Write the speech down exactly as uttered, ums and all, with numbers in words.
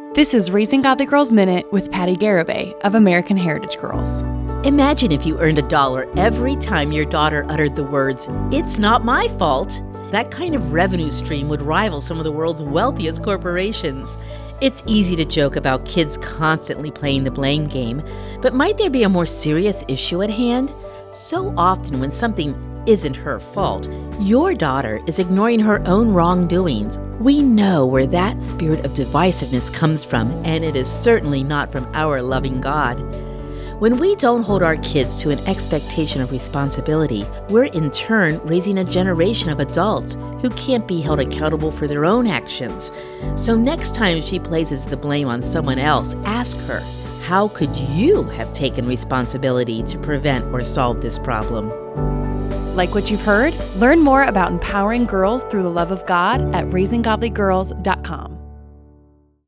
This is Raising Godly Girls Minute with Patty Garibay of American Heritage Girls. Imagine if you earned a dollar every time your daughter uttered the words, "It's not my fault." That kind of revenue stream would rival some of the world's wealthiest corporations. It's easy to joke about kids constantly playing the blame game, but might there be a more serious issue at hand? So often when something isn't her fault, your daughter is ignoring her own wrongdoings. We know where that spirit of divisiveness comes from, and it is certainly not from our loving God. When we don't hold our kids to an expectation of responsibility, we're in turn raising a generation of adults who can't be held accountable for their own actions. So next time she places the blame on someone else, ask her, how could you have taken responsibility to prevent or solve this problem? Like what you've heard? Learn more about empowering girls through the love of God at raising godly girls dot com.